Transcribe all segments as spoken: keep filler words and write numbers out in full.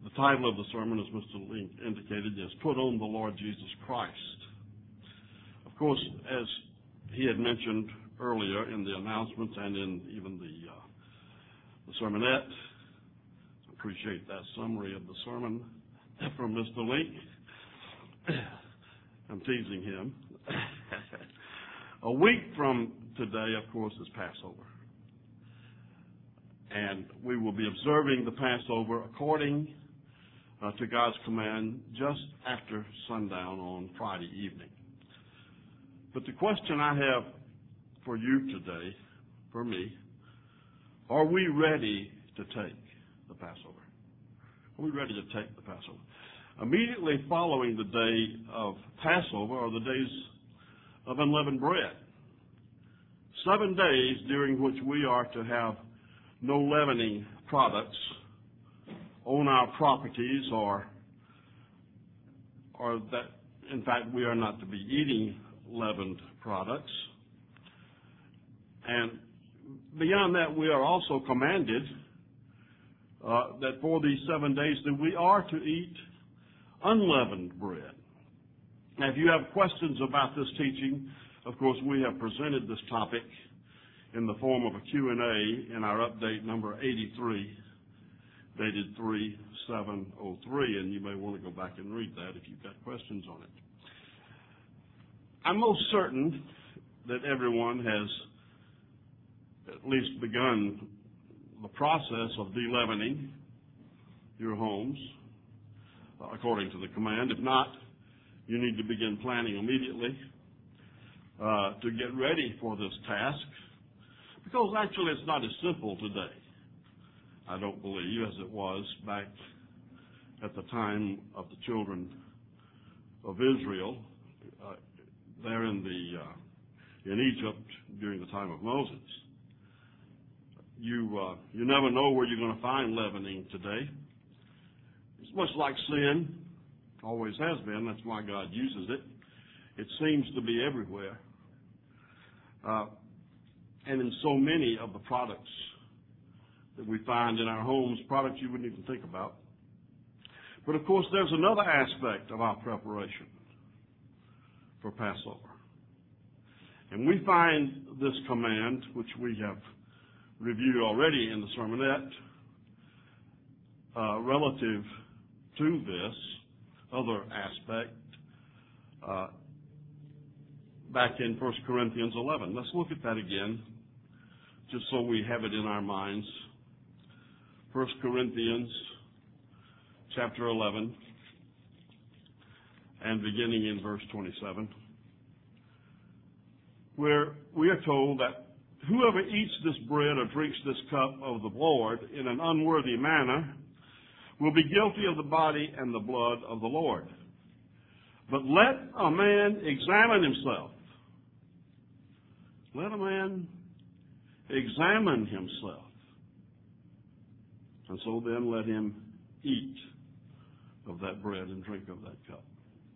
The title of the sermon, as Mister Link indicated, is Put on the Lord Jesus Christ. Of course, as he had mentioned earlier in the announcements and in even the, uh, the sermonette, I appreciate that summary of the sermon from Mister Link. I'm teasing him. A week from today, of course, is Passover. And we will be observing the Passover according uh, to God's command just after sundown on Friday evening. But the question I have for you today, for me, are we ready to take the Passover? Are we ready to take the Passover? Immediately following the day of Passover are the days of unleavened bread. Seven days during which we are to have no leavening products on our properties, or, or that, in fact, we are not to be eating leavened products. And beyond that, we are also commanded uh, that for these seven days that we are to eat unleavened bread. Now, if you have questions about this teaching, of course, we have presented this topic in the form of a Q and A in our update number eighty-three, dated three seven oh three, and you may want to go back and read that if you've got questions on it. I'm most certain that everyone has at least begun the process of de-leavening your homes uh, according to the command. If not, you need to begin planning immediately uh, to get ready for this task, because actually it's not as simple today, I don't believe, as it was back at the time of the children of Israel uh, there in the uh, in Egypt during the time of Moses. You uh, you never know where you're going to find leavening today. It's much like sin, always has been. That's why God uses it. It seems to be everywhere, uh, and in so many of the products that we find in our homes, products you wouldn't even think about. But of course, there's another aspect of our preparation for Passover. And we find this command, which we have reviewed already in the sermonette, uh, relative to this other aspect, uh, back in First Corinthians eleven. Let's look at that again, just so we have it in our minds. First Corinthians chapter eleven, and beginning in verse twenty-seven, where we are told that whoever eats this bread or drinks this cup of the Lord in an unworthy manner will be guilty of the body and the blood of the Lord. But let a man examine himself. Let a man examine himself. And so then let him eat of that bread and drink of that cup.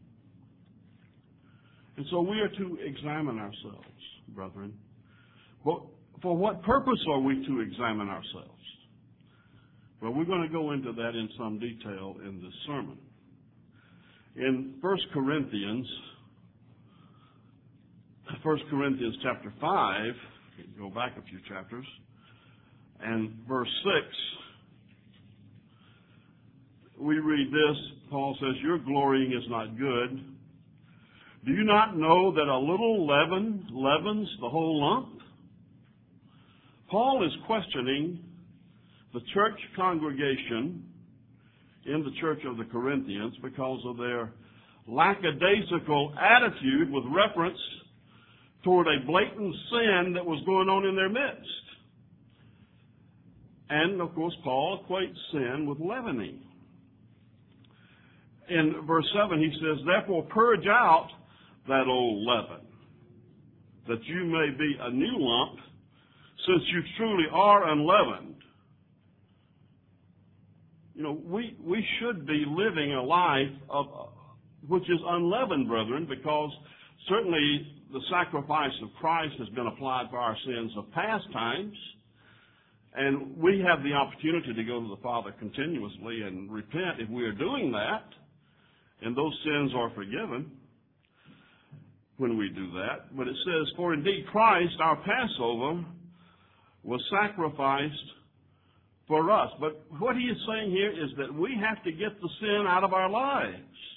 And so we are to examine ourselves, brethren. But for what purpose are we to examine ourselves? Well, we're going to go into that in some detail in this sermon. In First Corinthians, First Corinthians chapter five, go back a few chapters, and verse six, we read this. Paul says, your glorying is not good. Do you not know that a little leaven leavens the whole lump? Paul is questioning the church congregation in the church of the Corinthians because of their lackadaisical attitude with reference toward a blatant sin that was going on in their midst. And, of course, Paul equates sin with leavening. In verse seven, he says, therefore purge out that old leaven, that you may be a new lump, since you truly are unleavened. You know, we, we should be living a life of which is unleavened, brethren, because certainly the sacrifice of Christ has been applied for our sins of past times, And we have the opportunity to go to the Father continuously and repent if we are doing that, and those sins are forgiven when we do that. But it says, for indeed Christ, our Passover, was sacrificed for us. But what he is saying here is that we have to get the sin out of our lives.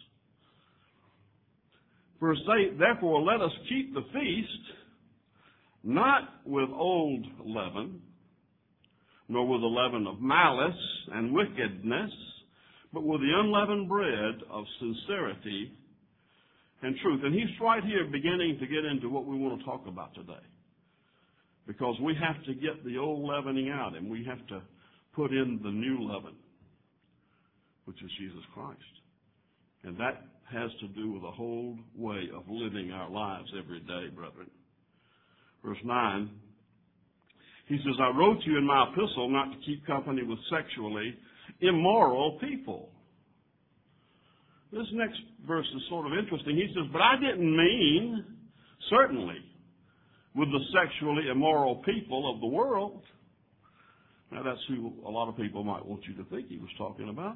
Verse eight, therefore let us keep the feast, not with old leaven, nor with the leaven of malice and wickedness, but with the unleavened bread of sincerity and truth. And he's right here beginning to get into what we want to talk about today. Because we have to get the old leavening out, and we have to put in the new leaven, which is Jesus Christ. And that has to do with a whole way of living our lives every day, brethren. Verse nine, he says, I wrote you in my epistle not to keep company with sexually immoral people. This next verse is sort of interesting. He says, but I didn't mean, certainly, with the sexually immoral people of the world. Now, that's who a lot of people might want you to think he was talking about.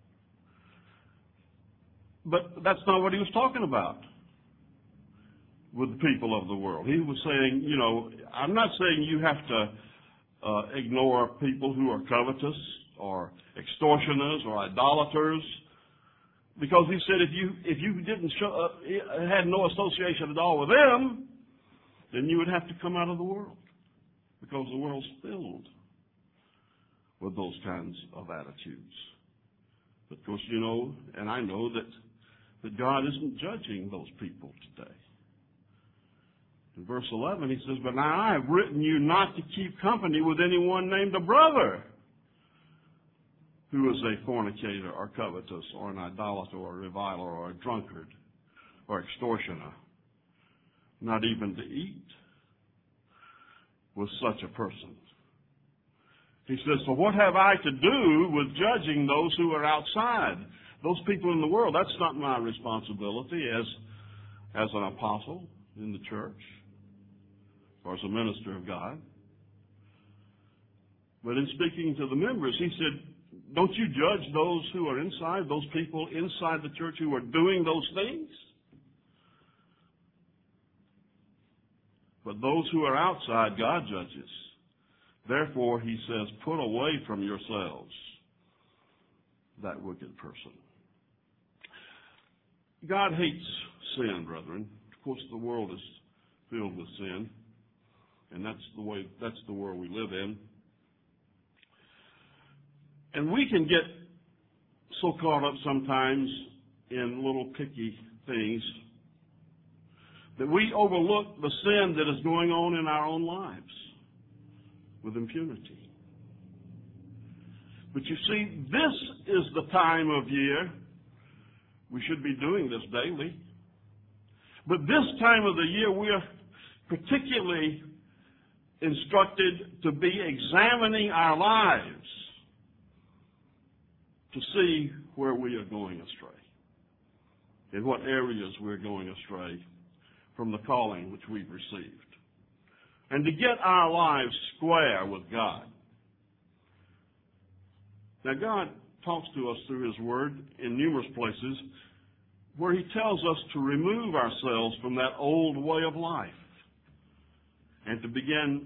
But that's not what he was talking about with the people of the world. He was saying, you know, I'm not saying you have to uh, ignore people who are covetous or extortioners or idolaters, because he said if you if you didn't show, uh, had no association at all with them, then you would have to come out of the world, because the world's filled with those kinds of attitudes. But of course, you know, and I know that, that God isn't judging those people today. In verse eleven, he says, but now I have written you not to keep company with anyone named a brother who is a fornicator or covetous or an idolater or a reviler or a drunkard or extortioner, not even to eat with such a person. He says, so what have I to do with judging those who are outside? Those people in the world, that's not my responsibility as, as an apostle in the church or as a minister of God. But in speaking to the members, he said, don't you judge those who are inside, those people inside the church who are doing those things? But those who are outside, God judges. Therefore, he says, put away from yourselves that wicked person. God hates sin, brethren. Of course, the world is filled with sin, and that's the way, that's the world we live in. And we can get so caught up sometimes in little picky things that we overlook the sin that is going on in our own lives with impunity. But you see, this is the time of year we should be doing this daily. But this time of the year we are particularly instructed to be examining our lives to see where we are going astray, in what areas we're going astray from the calling which we've received, and to get our lives square with God. Now, God talks to us through His Word in numerous places where He tells us to remove ourselves from that old way of life and to begin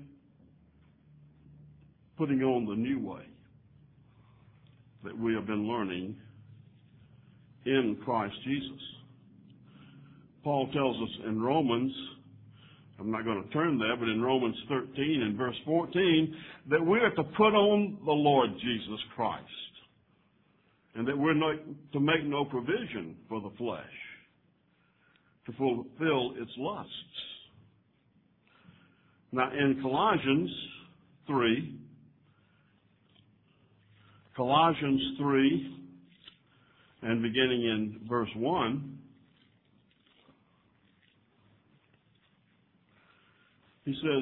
putting on the new way that we have been learning in Christ Jesus. Paul tells us in Romans, I'm not going to turn there, but in Romans thirteen and verse fourteen, that we are to put on the Lord Jesus Christ, and that we're not to make no provision for the flesh to fulfill its lusts. Now in Colossians three, Colossians three, and beginning in verse one, he says,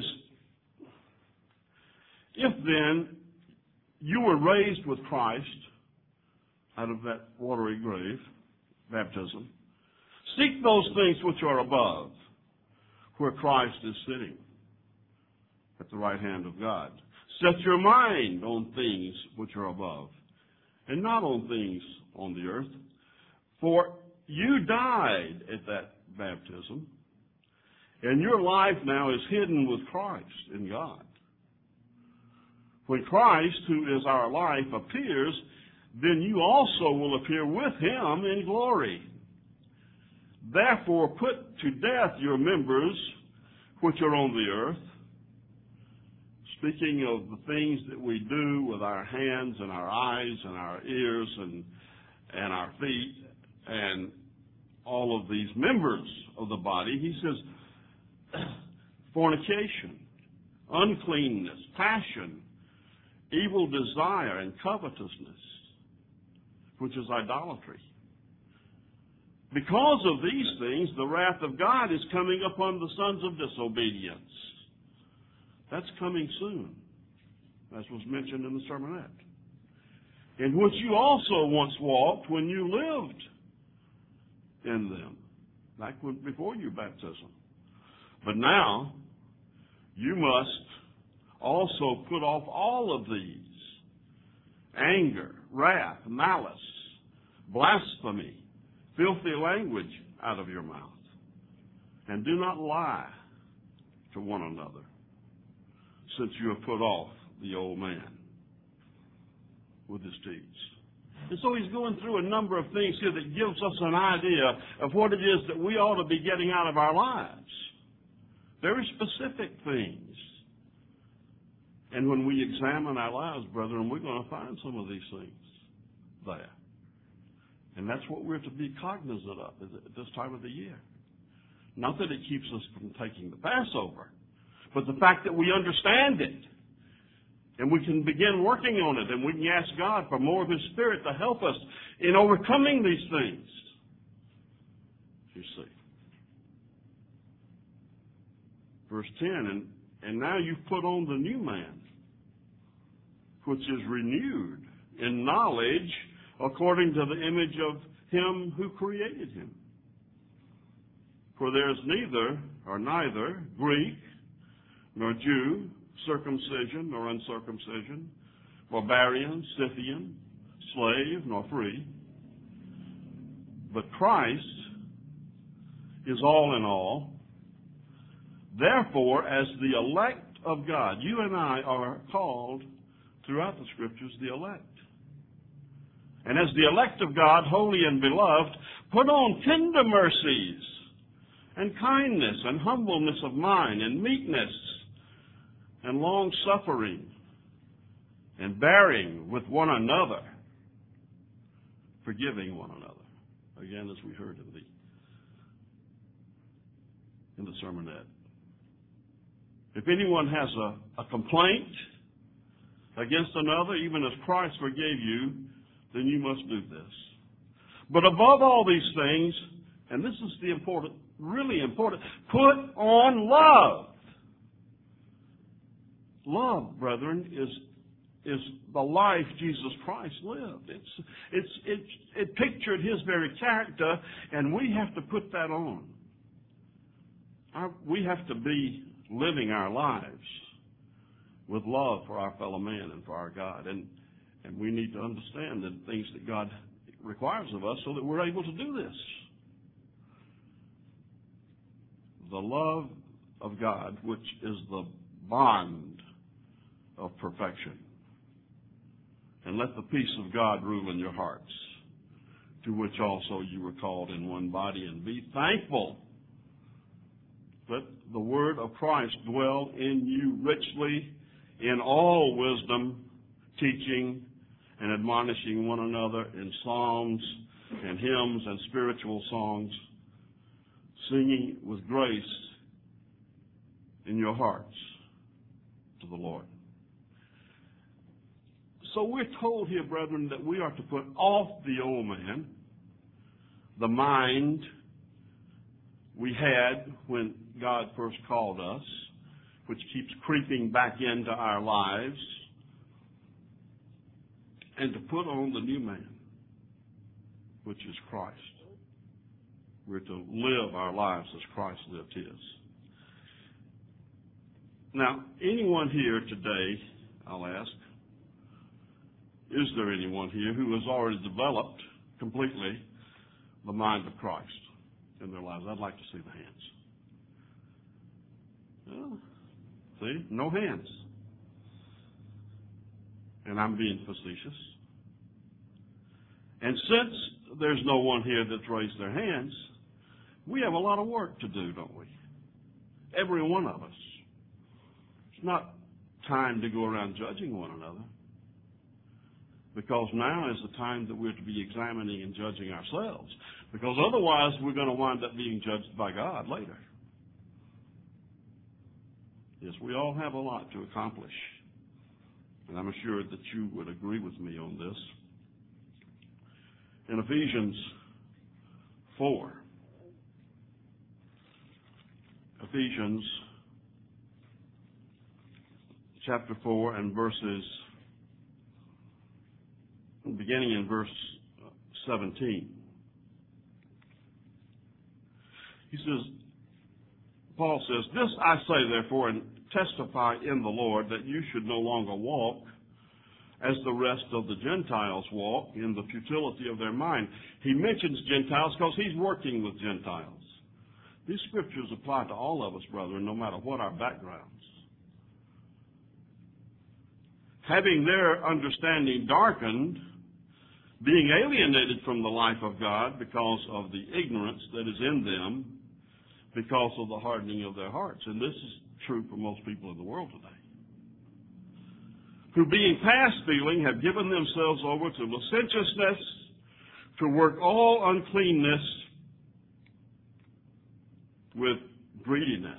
if then you were raised with Christ out of that watery grave, baptism, seek those things which are above, where Christ is sitting at the right hand of God. Set your mind on things which are above, and not on things on the earth. For you died at that baptism, and your life now is hidden with Christ in God. When Christ, who is our life, appears, then you also will appear with him in glory. Therefore, put to death your members which are on the earth, speaking of the things that we do with our hands and our eyes and our ears and, and our feet and all of these members of the body, he says, fornication, uncleanness, passion, evil desire, and covetousness, which is idolatry. Because of these things, the wrath of God is coming upon the sons of disobedience. That's coming soon, as was mentioned in the sermonette, in which you also once walked when you lived in them, back when, before your baptism. But now, you must also put off all of these: anger, wrath, malice, blasphemy, filthy language out of your mouth. And do not lie to one another, since you have put off the old man with his deeds. And so he's going through a number of things here that gives us an idea of what it is that we ought to be getting out of our lives. Very specific things. And when we examine our lives, brethren, we're going to find some of these things there. And that's what we're to be cognizant of at this time of the year. Not that it keeps us from taking the Passover, but the fact that we understand it. And we can begin working on it, and we can ask God for more of His Spirit to help us in overcoming these things. You see. Verse ten, and, and now you've put on the new man, which is renewed in knowledge according to the image of Him who created him. For there is neither, or neither, Greek, nor Jew, circumcision nor uncircumcision, barbarian, Scythian, slave nor free, but Christ is all in all. Therefore, as the elect of God, you and I are called throughout the Scriptures the elect. And as the elect of God, holy and beloved, put on tender mercies and kindness and humbleness of mind and meekness and long-suffering and bearing with one another, forgiving one another. Again, as we heard in the, in the sermonette. If anyone has a, a complaint against another, even as Christ forgave you, then you must do this. But above all these things, and this is the important, really important, put on love. Love, brethren, is is the life Jesus Christ lived. It's it's it's it pictured His very character, and we have to put that on. Our, we have to be living our lives with love for our fellow man and for our God, and and we need to understand the things that God requires of us so that we're able to do this. The love of God, which is the bond of perfection. And let the peace of God rule in your hearts, to which also you were called in one body, and be thankful. Let the word of Christ dwell in you richly in all wisdom, teaching and admonishing one another in psalms and hymns and spiritual songs, singing with grace in your hearts to the Lord. So we're told here, brethren, that we are to put off the old man, the mind we had when God first called us, which keeps creeping back into our lives, and to put on the new man, which is Christ. We're to live our lives as Christ lived his. Now, anyone here today, I'll ask, is there anyone here who has already developed completely the mind of Christ in their lives? I'd like to see the hands. Well, see, no hands. And I'm being facetious. And since there's no one here that's raised their hands, we have a lot of work to do, don't we? Every one of us. It's not time to go around judging one another, because now is the time that we're to be examining and judging ourselves, because otherwise we're going to wind up being judged by God later. Yes, we all have a lot to accomplish, and I'm assured that you would agree with me on this. In Ephesians four, Ephesians chapter four and verses, beginning in verse seventeen. He says, Paul says, "This I say therefore and testify in the Lord, that you should no longer walk as the rest of the Gentiles walk, in the futility of their mind." He mentions Gentiles because he's working with Gentiles. These scriptures apply to all of us, brethren, no matter what our backgrounds. "Having their understanding darkened, being alienated from the life of God because of the ignorance that is in them, because of the hardening of their hearts." And this is true for most people in the world today. "Who being past feeling have given themselves over to licentiousness, to work all uncleanness with greediness."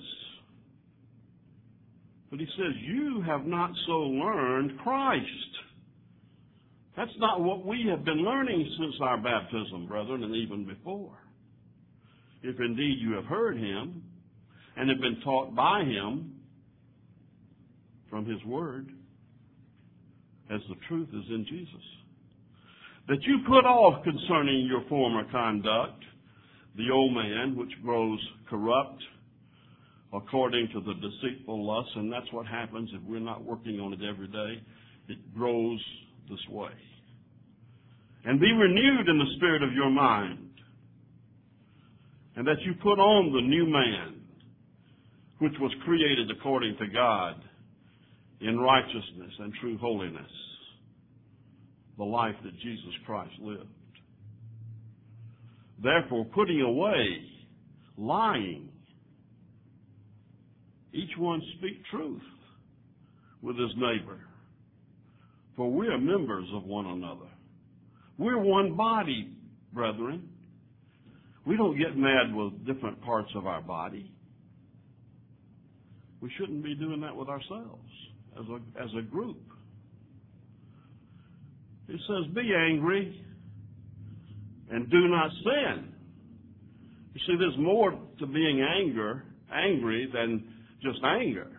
But he says, you have not so learned Christ. That's not what we have been learning since our baptism, brethren, and even before. If indeed you have heard him and have been taught by him from his word, as the truth is in Jesus, that you put off concerning your former conduct the old man, which grows corrupt according to the deceitful lust. And that's what happens if we're not working on it every day. It grows this way. "And be renewed in the spirit of your mind, and that you put on the new man, which was created according to God in righteousness and true holiness," the life that Jesus Christ lived. "Therefore, putting away lying, each one speak truth with his neighbor, for we are members of one another." We're one body, brethren. We don't get mad with different parts of our body. We shouldn't be doing that with ourselves as a, as a group. It says, "Be angry and do not sin." You see, there's more to being anger, angry than just anger.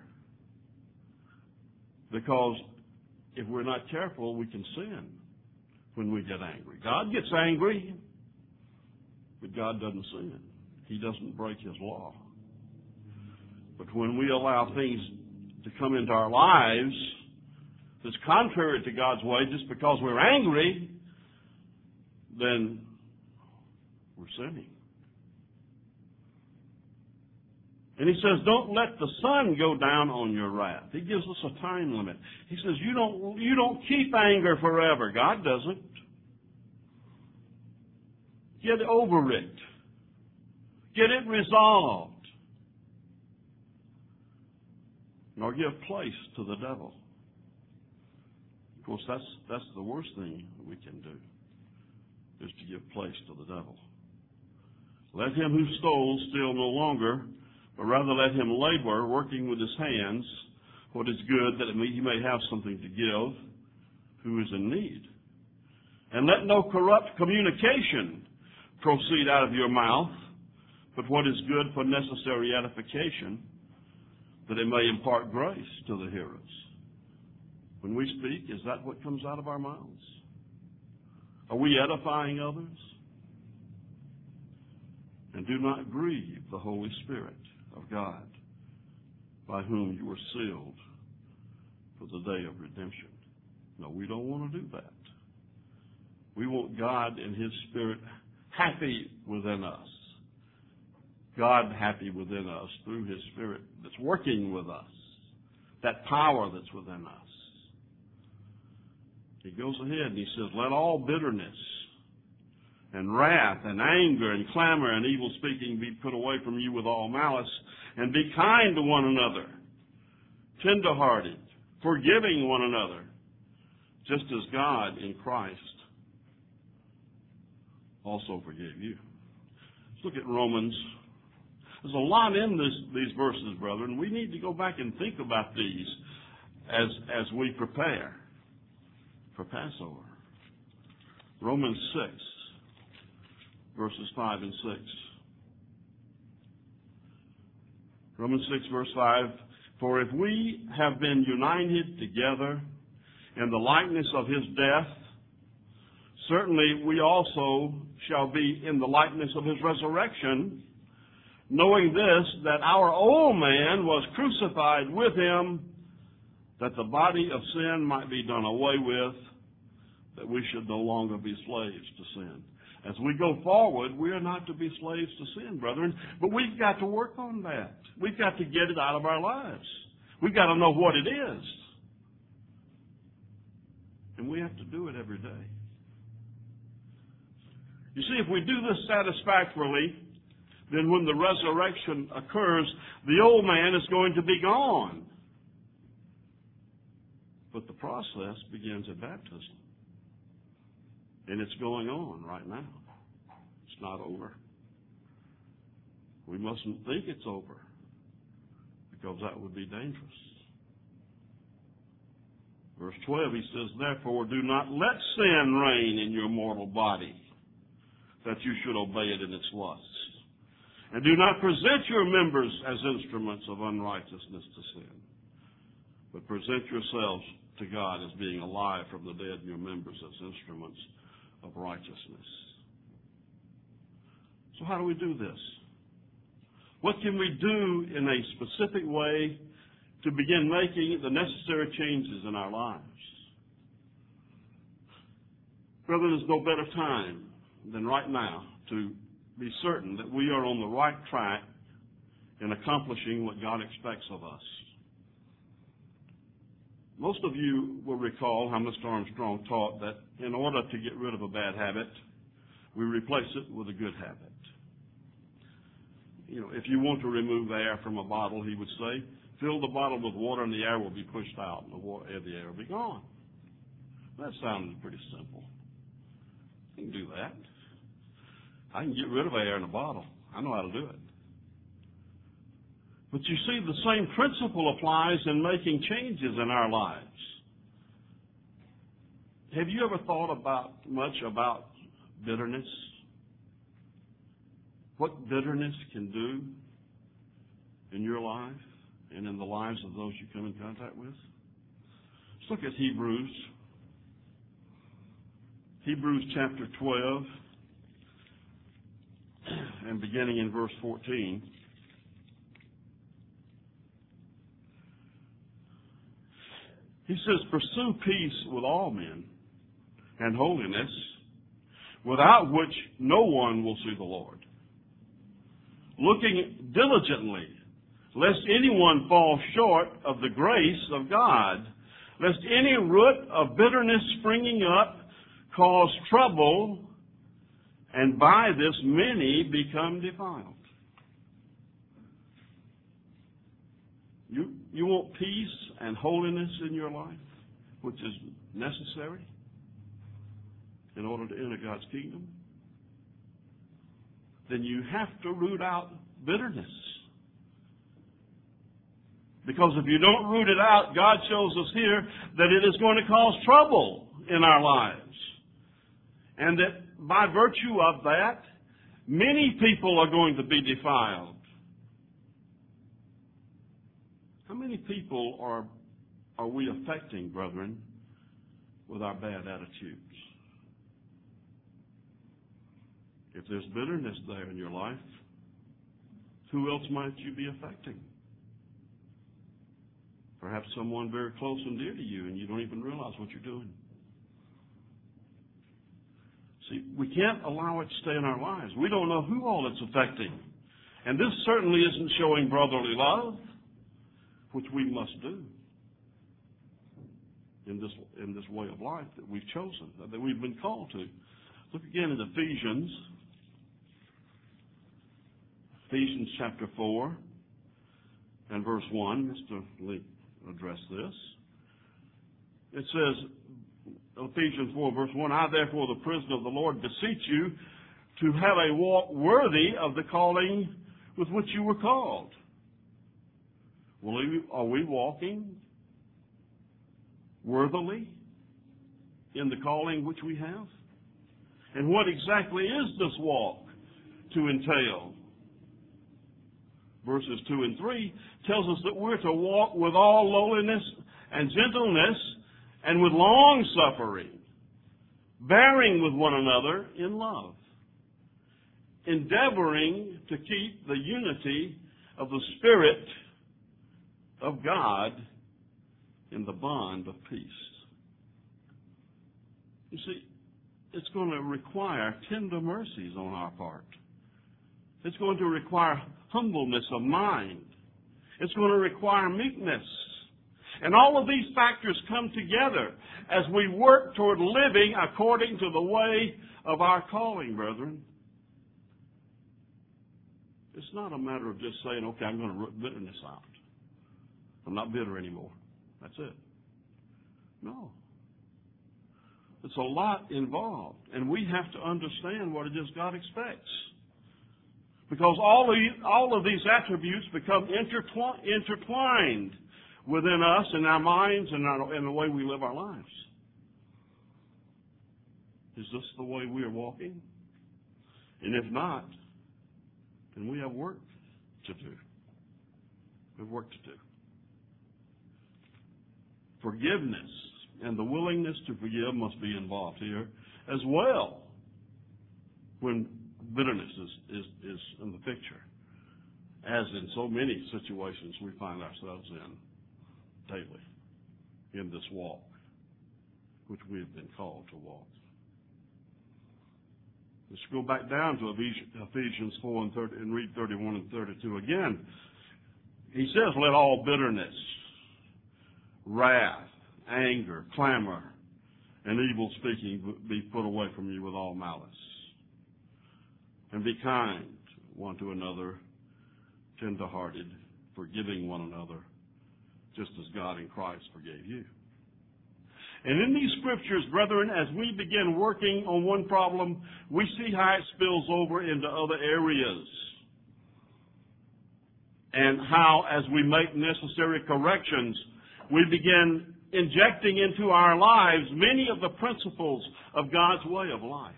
Because if we're not careful, we can sin when we get angry. God gets angry, but God doesn't sin. He doesn't break his law. But when we allow things to come into our lives that's contrary to God's way just because we're angry, then we're sinning. And he says, don't let the sun go down on your wrath. He gives us a time limit. He says, you don't, you don't keep anger forever. God doesn't. Get over it. Get it resolved. Nor give place to the devil. Of course, that's, that's the worst thing we can do, is to give place to the devil. Let him who stole steal no longer, but rather let him labor, working with his hands, what is good, that he may have something to give who is in need. And let no corrupt communication proceed out of your mouth, but what is good for necessary edification, that it may impart grace to the hearers. When we speak, is that what comes out of our mouths? Are we edifying others? And do not grieve the Holy Spirit of God, by whom you were sealed for the day of redemption. No, we don't want to do that. We want God and His Spirit happy within us. God happy within us through His Spirit that's working with us. That power that's within us. He goes ahead and He says, let all bitterness and wrath and anger and clamor and evil speaking be put away from you with all malice, and be kind to one another, tender-hearted, forgiving one another, just as God in Christ also forgave you. Let's look at Romans. There's a lot in this, these verses, brethren. We need to go back and think about these as, as we prepare for Passover. Romans six, verses five and six. Romans six, verse five. For if we have been united together in the likeness of His death, certainly we also shall be in the likeness of His resurrection, knowing this, that our old man was crucified with Him, that the body of sin might be done away with, that we should no longer be slaves to sin. As we go forward, we are not to be slaves to sin, brethren, but we've got to work on that. We've got to get it out of our lives. We've got to know what it is. And we have to do it every day. You see, if we do this satisfactorily, then when the resurrection occurs, the old man is going to be gone. But the process begins at baptism. And it's going on right now. It's not over. We mustn't think it's over, because that would be dangerous. Verse twelve, he says, therefore do not let sin reign in your mortal body, that you should obey it in its lusts. And do not present your members as instruments of unrighteousness to sin, but present yourselves to God as being alive from the dead, and your members as instruments of righteousness. So how do we do this? What can we do in a specific way to begin making the necessary changes in our lives? Brother, there's no better time than right now to be certain that we are on the right track in accomplishing what God expects of us. Most of you will recall how Mister Armstrong taught that in order to get rid of a bad habit, we replace it with a good habit. You know, if you want to remove air from a bottle, he would say, fill the bottle with water and the air will be pushed out, and the, water, the air will be gone. That sounded pretty simple. You can do that. I can get rid of air in a bottle. I know how to do it. But you see, the same principle applies in making changes in our lives. Have you ever thought about much about bitterness? What bitterness can do in your life and in the lives of those you come in contact with? Let's look at Hebrews. Hebrews chapter twelve, and beginning in verse fourteen. He says, pursue peace with all men and holiness, without which no one will see the Lord. Looking diligently, lest anyone fall short of the grace of God, lest any root of bitterness springing up cause trouble, and by this many become defiled. You, you want peace and holiness in your life, which is necessary in order to enter God's kingdom? Then you have to root out bitterness. Because if you don't root it out, God shows us here that it is going to cause trouble in our lives. And that by virtue of that, many people are going to be defiled. How many people are, are we affecting, brethren, with our bad attitudes? If there's bitterness there in your life, who else might you be affecting? Perhaps someone very close and dear to you, and you don't even realize what you're doing. See, we can't allow it to stay in our lives. We don't know who all it's affecting. And this certainly isn't showing brotherly love, which we must do in this, in this way of life that we've chosen, that we've been called to. Look again at Ephesians. Ephesians chapter four and verse one. Mister Lee addressed this. It says, Ephesians four, verse one, I therefore, the prisoner of the Lord, beseech you to have a walk worthy of the calling with which you were called. Well, are we walking worthily in the calling which we have? And what exactly is this walk to entail? Verses two and three tells us that we're to walk with all lowliness and gentleness and with long suffering, bearing with one another in love, endeavoring to keep the unity of the Spirit of God in the bond of peace. You see, it's going to require tender mercies on our part. It's going to require humbleness of mind. It's going to require meekness. And all of these factors come together as we work toward living according to the way of our calling, brethren. It's not a matter of just saying, okay, I'm going to root bitterness out. I'm not bitter anymore. That's it. No. It's a lot involved, and we have to understand what it is God expects. Because all of, these, all of these attributes become intertwi- intertwined within us and our minds and our, in the way we live our lives. Is this the way we are walking? And if not, then we have work to do. We have work to do. Forgiveness and the willingness to forgive must be involved here as well when bitterness is, is, is in the picture, as in so many situations we find ourselves in daily in this walk, which we have been called to walk. Let's go back down to Ephesians four and, thirty, and read thirty-one and thirty-two again. He says, let all bitterness, wrath, anger, clamor, and evil speaking be put away from you with all malice. And be kind one to another, tender-hearted, forgiving one another, just as God in Christ forgave you. And in these scriptures, brethren, as we begin working on one problem, we see how it spills over into other areas. And how, as we make necessary corrections, we begin injecting into our lives many of the principles of God's way of life.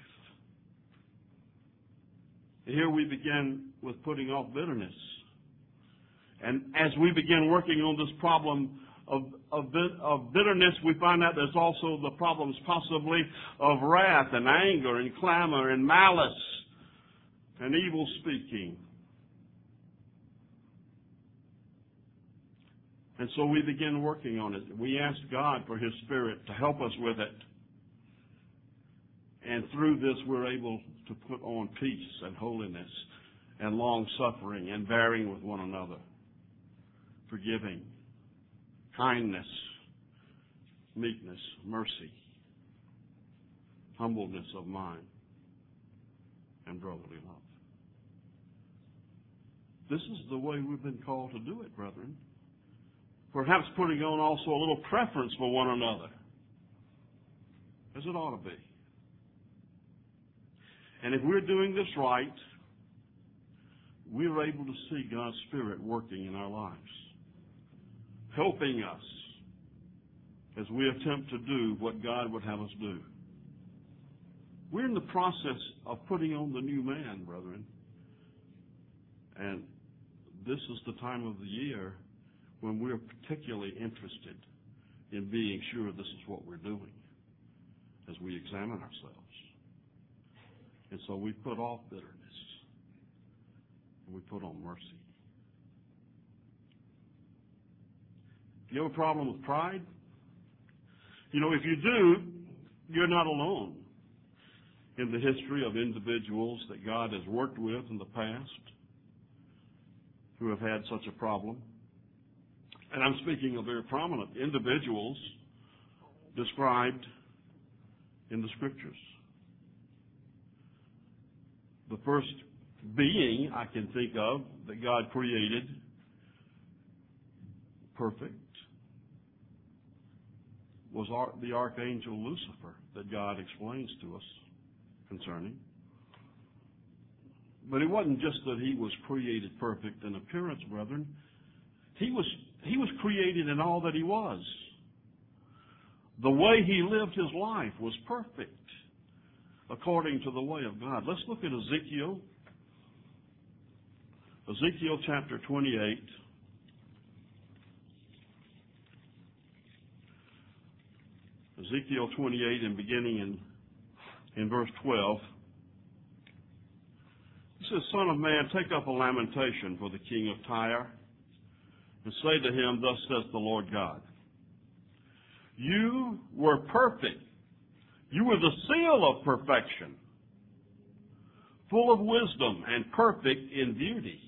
Here we begin with putting off bitterness. And as we begin working on this problem of, of, of bitterness, we find out there's also the problems possibly of wrath and anger and clamor and malice and evil speaking. And so we begin working on it. We ask God for His Spirit to help us with it. And through this, we're able to put on peace and holiness and long-suffering and bearing with one another, forgiving, kindness, meekness, mercy, humbleness of mind, and brotherly love. This is the way we've been called to do it, brethren. Perhaps putting on also a little preference for one another, as it ought to be. And if we're doing this right, we're able to see God's Spirit working in our lives, helping us as we attempt to do what God would have us do. We're in the process of putting on the new man, brethren. And this is the time of the year when we're particularly interested in being sure this is what we're doing as we examine ourselves. And so we put off bitterness and we put on mercy. You have a problem with pride? You know, if you do, you're not alone in the history of individuals that God has worked with in the past who have had such a problem. And I'm speaking of very prominent individuals described in the Scriptures. The first being I can think of that God created perfect was the archangel Lucifer that God explains to us concerning. But it wasn't just that he was created perfect in appearance, brethren. He was, he was created in all that he was. The way he lived his life was perfect according to the way of God. Let's look at Ezekiel. Ezekiel chapter twenty-eight. Ezekiel twenty-eight and beginning in, in verse twelve. It says, Son of man, take up a lamentation for the king of Tyre, and say to him, Thus says the Lord God, You were perfect. You were the seal of perfection, full of wisdom and perfect in beauty.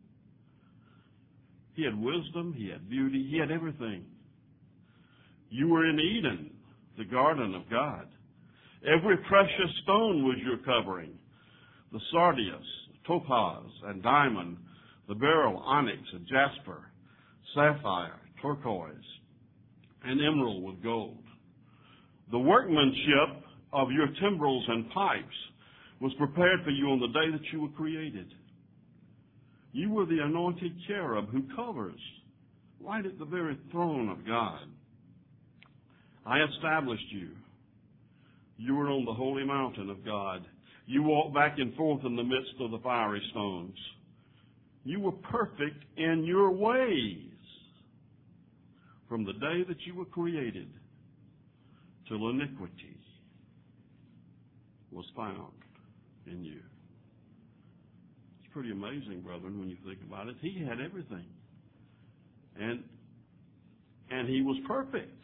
He had wisdom, he had beauty, he had everything. You were in Eden, the garden of God. Every precious stone was your covering. The sardius, topaz, and diamond, the beryl, onyx, and jasper, sapphire, turquoise, and emerald with gold. The workmanship of your timbrels and pipes was prepared for you on the day that you were created. You were the anointed cherub who covers right at the very throne of God. I established you. You were on the holy mountain of God. You walked back and forth in the midst of the fiery stones. You were perfect in your ways from the day that you were created till iniquity was found in you. It's pretty amazing, brethren, when you think about it. He had everything. And, and he was perfect.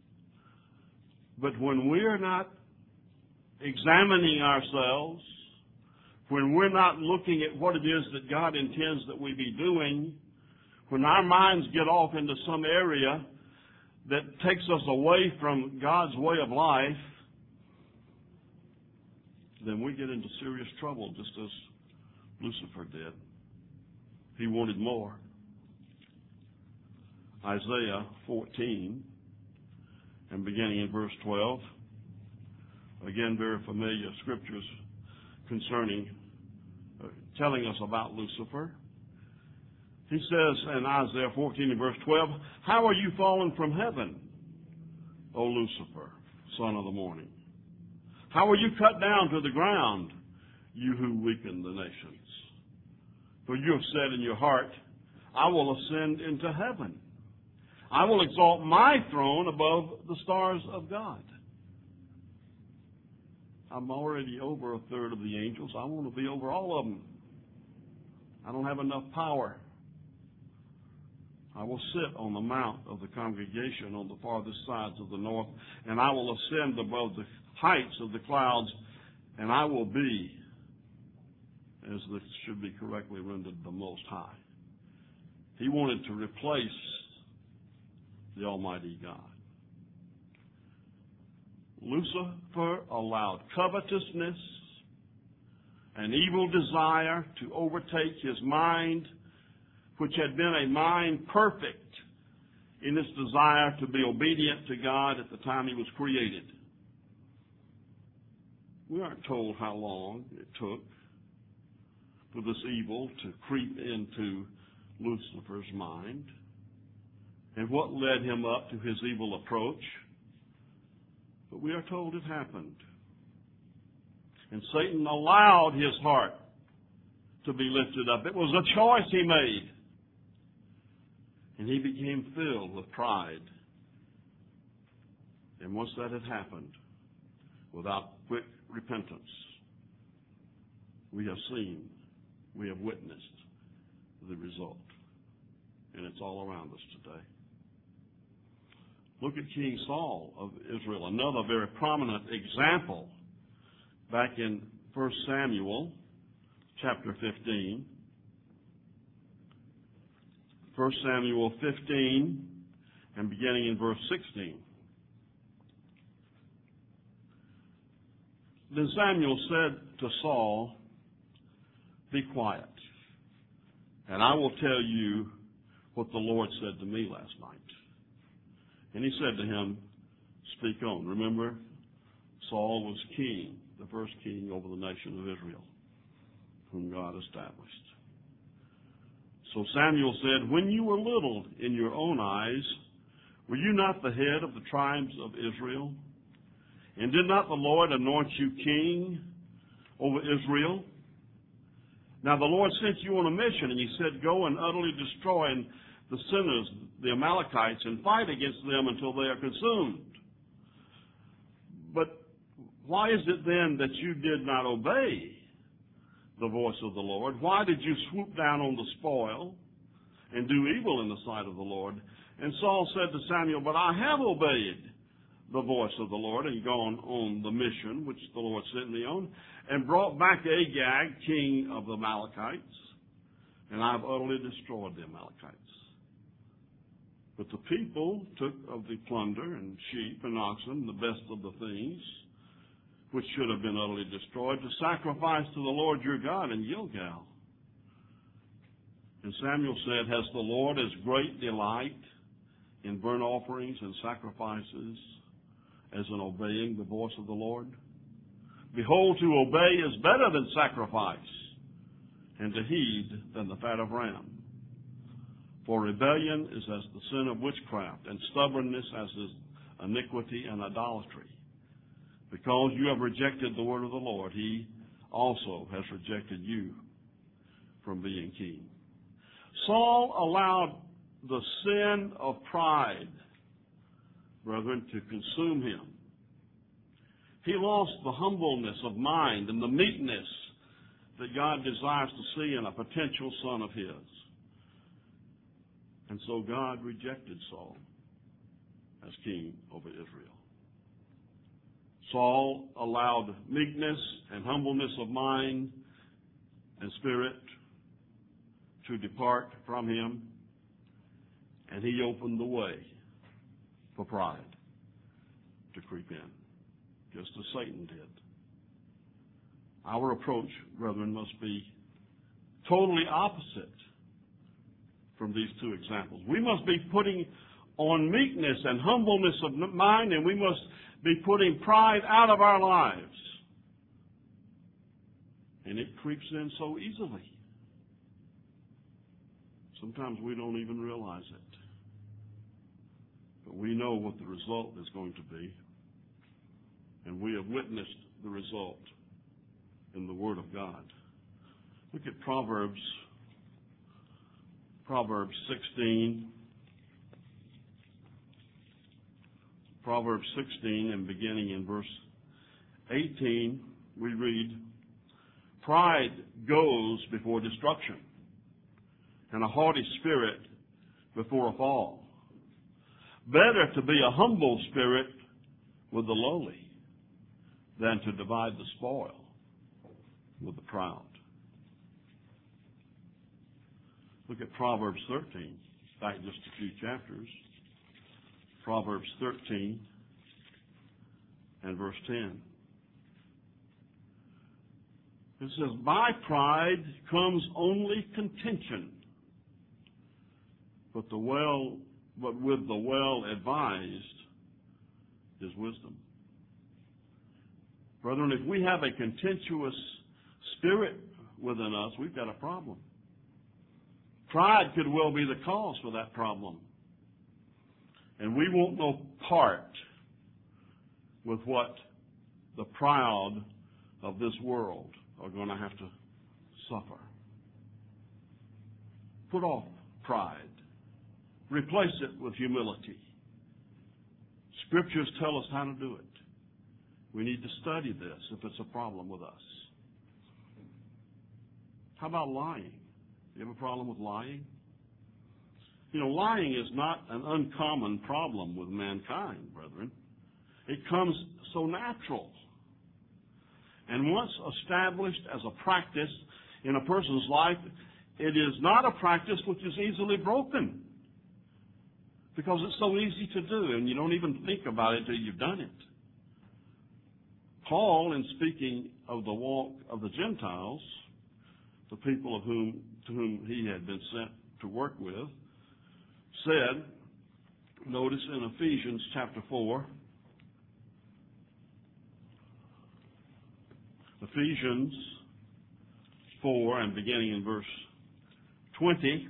But when we're not examining ourselves, when we're not looking at what it is that God intends that we be doing, when our minds get off into some area that takes us away from God's way of life, then we get into serious trouble, just as Lucifer did. He wanted more. Isaiah fourteen, and beginning in verse twelve, again, very familiar scriptures concerning, uh, telling us about Lucifer. He says in Isaiah fourteen and verse twelve, How are you fallen from heaven, O Lucifer, son of the morning? How are you cut down to the ground, you who weaken the nations? For you have said in your heart, I will ascend into heaven. I will exalt my throne above the stars of God. I'm already over a third of the angels. I want to be over all of them. I don't have enough power. I will sit on the mount of the congregation on the farthest sides of the north, and I will ascend above the heights of the clouds, and I will be, as this should be correctly rendered, the Most High. He wanted to replace the Almighty God. Lucifer allowed covetousness, an evil desire, to overtake his mind, which had been a mind perfect in its desire to be obedient to God at the time he was created. We aren't told how long it took for this evil to creep into Lucifer's mind and what led him up to his evil approach. But we are told it happened. And Satan allowed his heart to be lifted up. It was a choice he made. And he became filled with pride. And once that had happened, without quick repentance, we have seen, we have witnessed the result. And it's all around us today. Look at King Saul of Israel, another very prominent example. Back in First Samuel chapter fifteen. First Samuel fifteen and beginning in verse sixteen. Then Samuel said to Saul, "Be quiet, and I will tell you what the Lord said to me last night." And he said to him, "Speak on." Remember, Saul was king, the first king over the nation of Israel, whom God established. So Samuel said, "When you were little in your own eyes, were you not the head of the tribes of Israel? And did not the Lord anoint you king over Israel? Now the Lord sent you on a mission, and he said, 'Go and utterly destroy the sinners, the Amalekites, and fight against them until they are consumed.' But why is it then that you did not obey the voice of the Lord? Why did you swoop down on the spoil and do evil in the sight of the Lord?" And Saul said to Samuel, "But I have obeyed the voice of the Lord and gone on the mission which the Lord sent me on, and brought back Agag, king of the Amalekites, and I have utterly destroyed the Amalekites. But the people took of the plunder and sheep and oxen, the best of the things, which should have been utterly destroyed, to sacrifice to the Lord your God in Gilgal." And Samuel said, "Has the Lord as great delight in burnt offerings and sacrifices as in obeying the voice of the Lord? Behold, to obey is better than sacrifice, and to heed than the fat of ram. For rebellion is as the sin of witchcraft, and stubbornness as is iniquity and idolatry. Because you have rejected the word of the Lord, he also has rejected you from being king." Saul allowed the sin of pride, brethren, to consume him. He lost the humbleness of mind and the meekness that God desires to see in a potential son of his. And so God rejected Saul as king over Israel. Saul allowed meekness and humbleness of mind and spirit to depart from him, and he opened the way for pride to creep in, just as Satan did. Our approach, brethren, must be totally opposite from these two examples. We must be putting on meekness and humbleness of mind, and we must be putting pride out of our lives. And it creeps in so easily. Sometimes we don't even realize it. But we know what the result is going to be. And we have witnessed the result in the Word of God. Look at Proverbs, Proverbs sixteen. Proverbs sixteen, and beginning in verse eighteen, we read, "Pride goes before destruction, and a haughty spirit before a fall. Better to be a humble spirit with the lowly than to divide the spoil with the proud." Look at Proverbs thirteen, back just a few chapters. Proverbs thirteen and verse ten. It says, "By pride comes only contention, but the well, but with the well advised is wisdom." Brethren, if we have a contentious spirit within us, we've got a problem. Pride could well be the cause for that problem. And we want no part with what the proud of this world are going to have to suffer. Put off pride. Replace it with humility. Scriptures tell us how to do it. We need to study this if it's a problem with us. How about lying? You have a problem with lying? You know, lying is not an uncommon problem with mankind, brethren. It comes so natural. And once established as a practice in a person's life, it is not a practice which is easily broken, because it's so easy to do, and you don't even think about it until you've done it. Paul, in speaking of the walk of the Gentiles, the people of whom to whom he had been sent to work with, said, notice in Ephesians chapter four, Ephesians four, and beginning in verse twenty,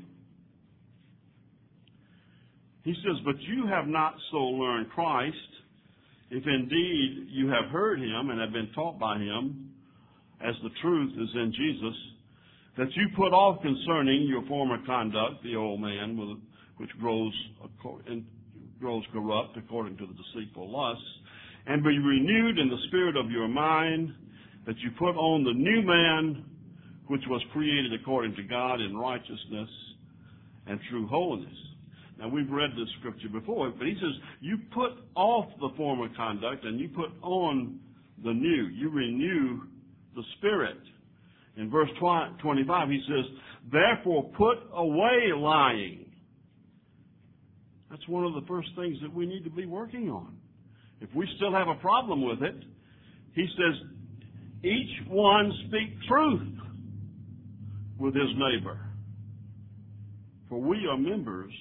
he says, "But you have not so learned Christ, if indeed you have heard him and have been taught by him, as the truth is in Jesus, that you put off concerning your former conduct the old man with, which grows, grows corrupt according to the deceitful lusts, and be renewed in the spirit of your mind, that you put on the new man, which was created according to God in righteousness and true holiness." Now, we've read this scripture before, but he says, you put off the former conduct and you put on the new. You renew the spirit. In verse twenty-five, he says, "Therefore put away lying." That's one of the first things that we need to be working on. If we still have a problem with it, he says, each one speak truth with his neighbor, for we are members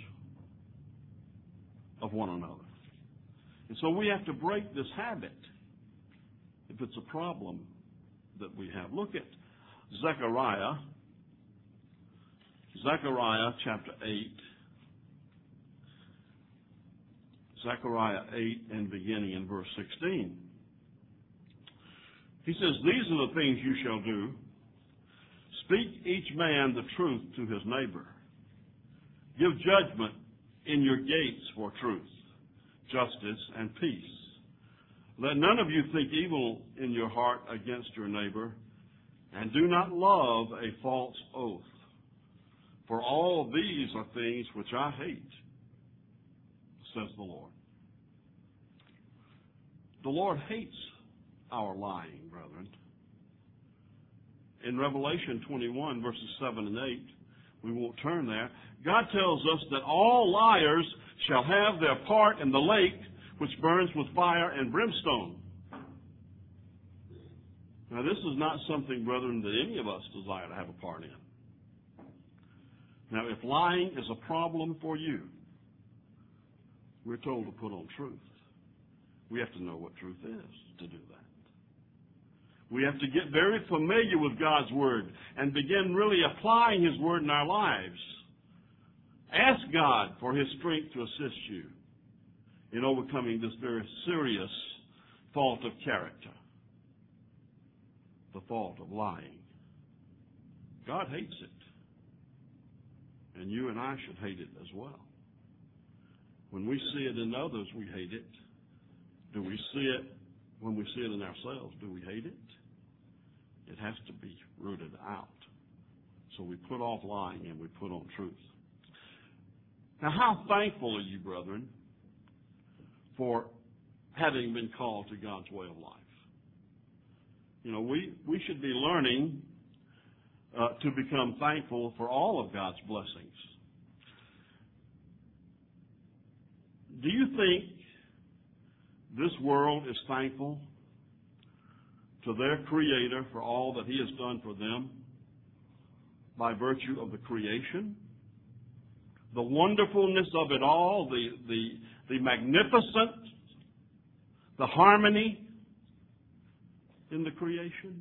of one another. And so we have to break this habit if it's a problem that we have. Look at Zechariah, Zechariah chapter eight, Zechariah eight and beginning in verse sixteen. He says, "These are the things you shall do. Speak each man the truth to his neighbor. Give judgment in your gates for truth, justice, and peace. Let none of you think evil in your heart against your neighbor, and do not love a false oath. For all these are things which I hate, says the Lord." The Lord hates our lying, brethren. In Revelation twenty-one, verses seven and eight, we won't turn there, God tells us that all liars shall have their part in the lake which burns with fire and brimstone. Now, this is not something, brethren, that any of us desire to have a part in. Now, if lying is a problem for you, we're told to put on truth. We have to know what truth is to do that. We have to get very familiar with God's Word and begin really applying His Word in our lives. Ask God for His strength to assist you in overcoming this very serious fault of character, the fault of lying. God hates it, and you and I should hate it as well. When we see it in others, we hate it. Do we see it when we see it in ourselves? Do we hate it? It has to be rooted out. So we put off lying and we put on truth. Now, how thankful are you, brethren, for having been called to God's way of life? You know, we, we should be learning uh, to become thankful for all of God's blessings. Do you think this world is thankful to their Creator for all that He has done for them by virtue of the creation? The wonderfulness of it all, the, the, the magnificent, the harmony in the creation?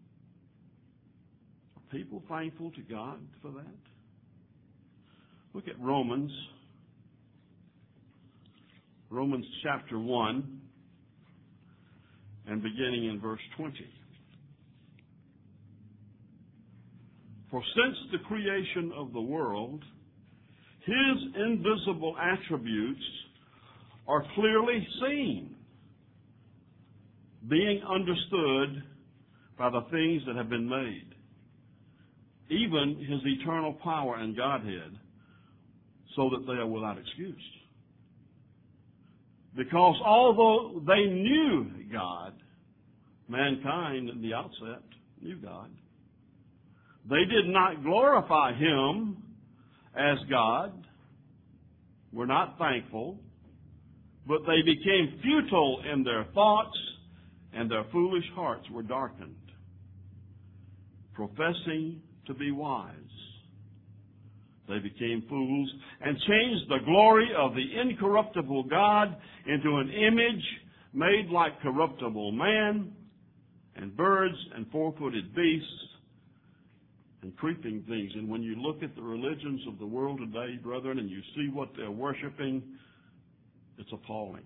Are people thankful to God for that? Look at Romans. Romans chapter one, and beginning in verse twenty. "For since the creation of the world, His invisible attributes are clearly seen, being understood by the things that have been made, even His eternal power and Godhead, so that they are without excuse. Because although they knew God, mankind in the outset knew God, they did not glorify Him as God, were not thankful, but they became futile in their thoughts, and their foolish hearts were darkened. Professing to be wise, they became fools and changed the glory of the incorruptible God into an image made like corruptible man and birds and four-footed beasts and creeping things. And when you look at the religions of the world today, brethren, and you see what they're worshiping, it's appalling.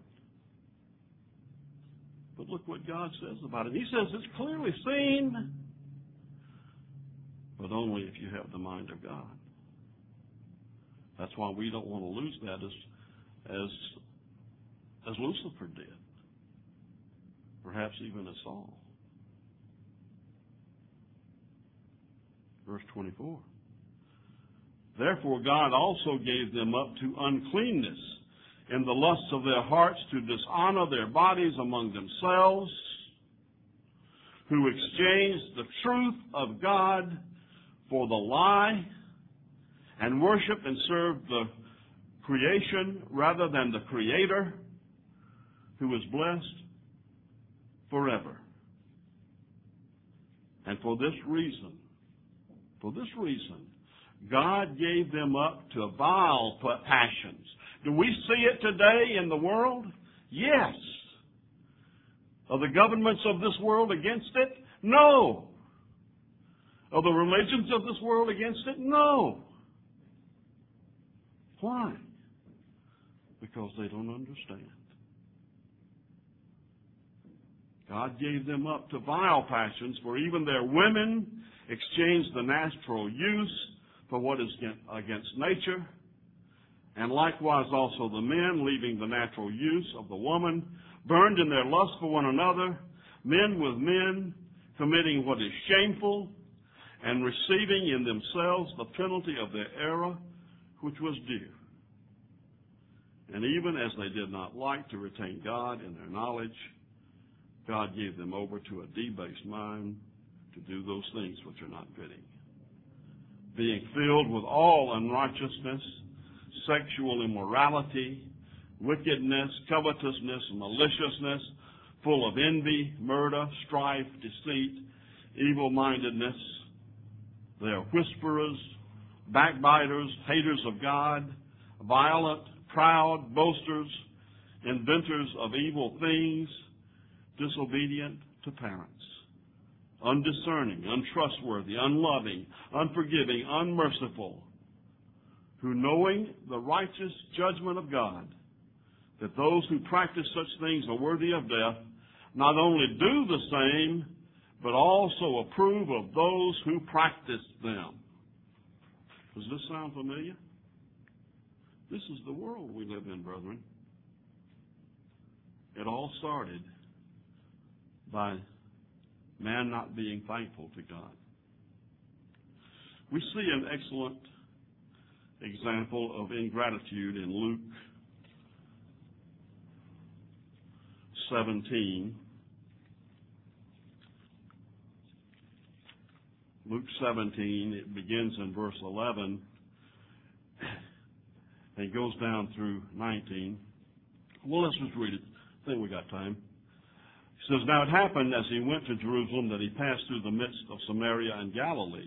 But look what God says about it. He says it's clearly seen, but only if you have the mind of God. That's why we don't want to lose that as, as, as Lucifer did. Perhaps even as Saul. Verse twenty-four. Therefore God also gave them up to uncleanness in the lusts of their hearts, to dishonor their bodies among themselves, who exchanged the truth of God for the lie, and worship and serve the creation rather than the Creator, who is blessed forever. And for this reason, for this reason, God gave them up to vile passions. Do we see it today in the world? Yes. Are the governments of this world against it? No. Are the religions of this world against it? No. Why? Because they don't understand. God gave them up to vile passions, for even their women exchanged the natural use for what is against nature, and likewise also the men, leaving the natural use of the woman, burned in their lust for one another, men with men, committing what is shameful, and receiving in themselves the penalty of their error, which was due. And even as they did not like to retain God in their knowledge, God gave them over to a debased mind to do those things which are not fitting. Being filled with all unrighteousness, sexual immorality, wickedness, covetousness, maliciousness, full of envy, murder, strife, deceit, evil-mindedness. They are whisperers, backbiters, haters of God, violent, proud, boasters, inventors of evil things, disobedient to parents, undiscerning, untrustworthy, unloving, unforgiving, unmerciful, who, knowing the righteous judgment of God, that those who practice such things are worthy of death, not only do the same, but also approve of those who practice them. Does this sound familiar? This is the world we live in, brethren. It all started by man not being thankful to God. We see an excellent example of ingratitude in Luke seventeen. Luke seventeen, it begins in verse eleven and goes down through nineteen. Well, let's just read it. I think we got time. It says, "Now it happened as he went to Jerusalem that he passed through the midst of Samaria and Galilee.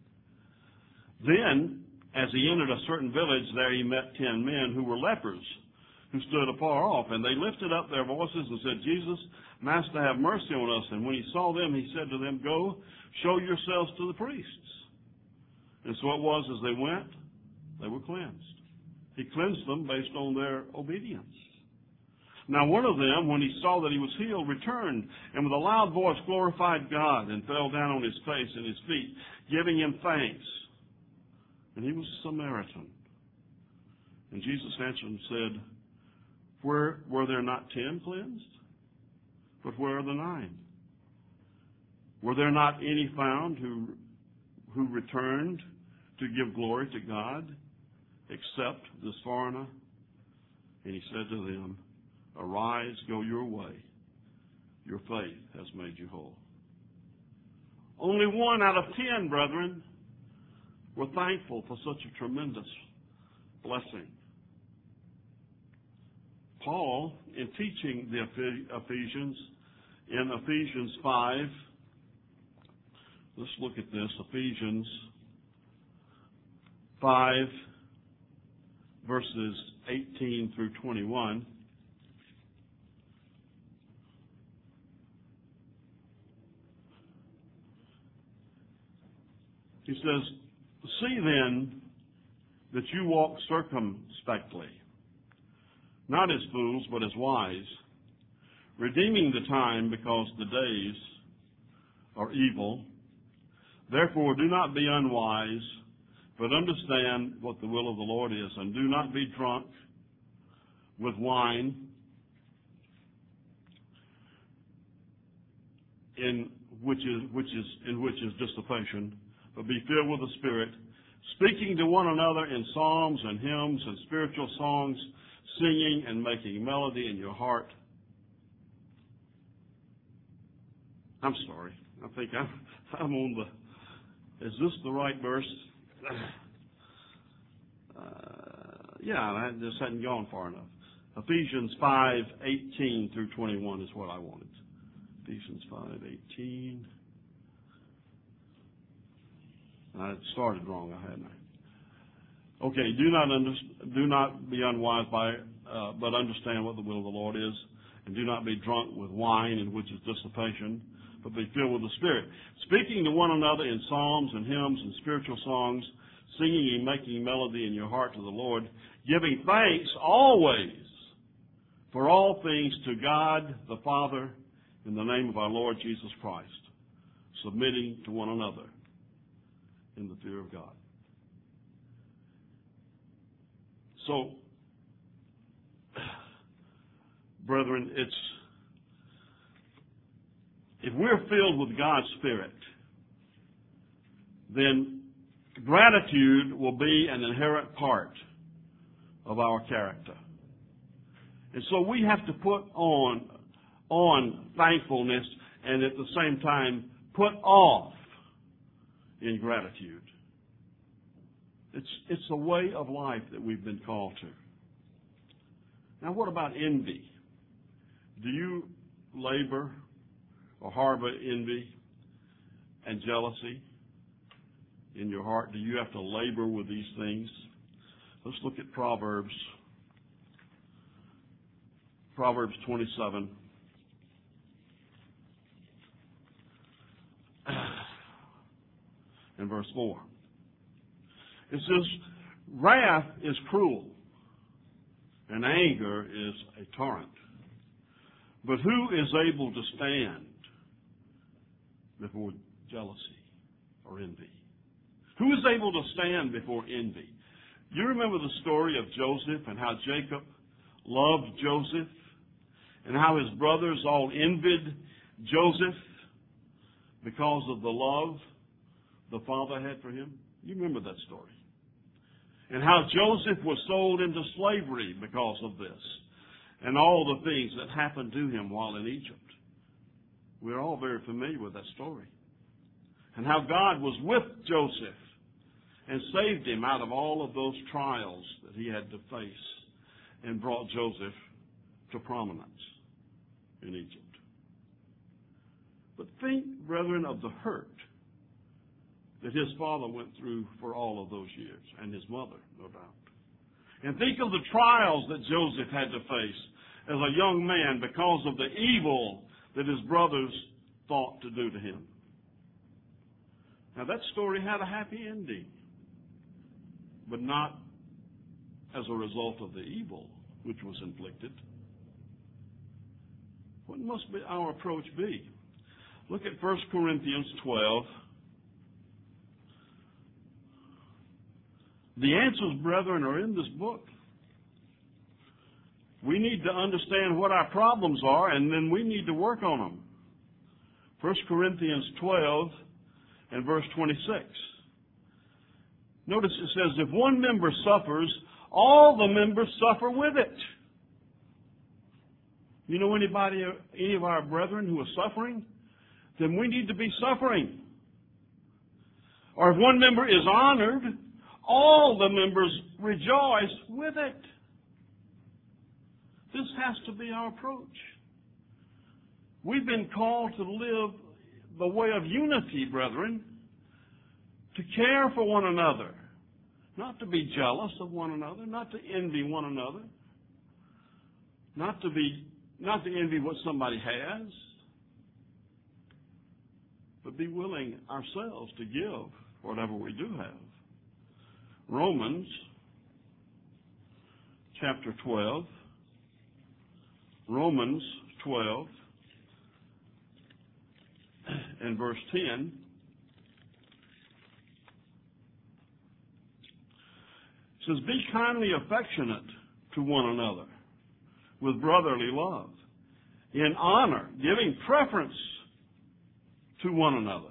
Then, as he entered a certain village, there he met ten men who were lepers, who stood afar off. And they lifted up their voices and said, 'Jesus, Master, have mercy on us.' And when he saw them, he said to them, 'Go, show yourselves to the priests.' And so it was as they went, they were cleansed. He cleansed them based on their obedience. Now one of them, when he saw that he was healed, returned, and with a loud voice glorified God, and fell down on his face and his feet, giving him thanks. And he was a Samaritan. And Jesus answered and said, Where were there not ten cleansed? But where are the nine? Were there not any found who, who returned to give glory to God except this foreigner? And he said to them, arise, go your way. Your faith has made you whole. Only one out of ten, brethren, were thankful for such a tremendous blessing. Paul, in teaching the Ephesians, in Ephesians five, let's look at this, Ephesians five, verses eighteen through twenty-one. He says, see then that you walk circumspectly, not as fools, but as wise, redeeming the time because the days are evil. Therefore do not be unwise, but understand what the will of the Lord is, and do not be drunk with wine, in which is which is in which is dissipation, but be filled with the Spirit, speaking to one another in psalms and hymns and spiritual songs, singing and making melody in your heart. I'm sorry. I think I'm, I'm on the... Is this the right verse? Uh, yeah, I just hadn't gone far enough. Ephesians five, eighteen through twenty-one is what I wanted. Ephesians five, eighteen. I started wrong, I hadn't I? Okay, do not under, do not be unwise by, uh, but understand what the will of the Lord is, and do not be drunk with wine, in which is dissipation, but be filled with the Spirit, speaking to one another in psalms and hymns and spiritual songs, singing and making melody in your heart to the Lord, giving thanks always for all things to God the Father in the name of our Lord Jesus Christ, submitting to one another in the fear of God. So, brethren, it's if we're filled with God's Spirit, then gratitude will be an inherent part of our character. And so we have to put on, on thankfulness and at the same time put off ingratitude. It's, it's a way of life that we've been called to. Now, what about envy? Do you labor or harbor envy and jealousy in your heart? Do you have to labor with these things? Let's look at Proverbs. Proverbs twenty-seven. And verse four. It says, wrath is cruel, and anger is a torrent. But who is able to stand before jealousy or envy? Who is able to stand before envy? You remember the story of Joseph and how Jacob loved Joseph and how his brothers all envied Joseph because of the love the father had for him? You remember that story. And how Joseph was sold into slavery because of this and all the things that happened to him while in Egypt. We're all very familiar with that story. And how God was with Joseph and saved him out of all of those trials that he had to face and brought Joseph to prominence in Egypt. But think, brethren, of the hurt that his father went through for all of those years, and his mother, no doubt. And think of the trials that Joseph had to face as a young man because of the evil that his brothers thought to do to him. Now, that story had a happy ending, but not as a result of the evil which was inflicted. What must be our approach be? Look at First Corinthians twelve. The answers, brethren, are in this book. We need to understand what our problems are, and then we need to work on them. First Corinthians twelve and verse twenty-six. Notice it says, if one member suffers, all the members suffer with it. You know anybody, any of our brethren who are suffering? Then we need to be suffering. Or if one member is honored, all the members rejoice with it. This has to be our approach. We've been called to live the way of unity, brethren, to care for one another, not to be jealous of one another, not to envy one another, not to be, not to envy what somebody has, but be willing ourselves to give whatever we do have. Romans chapter twelve. Romans twelve and verse ten. It says, be kindly affectionate to one another with brotherly love, in honor, giving preference to one another.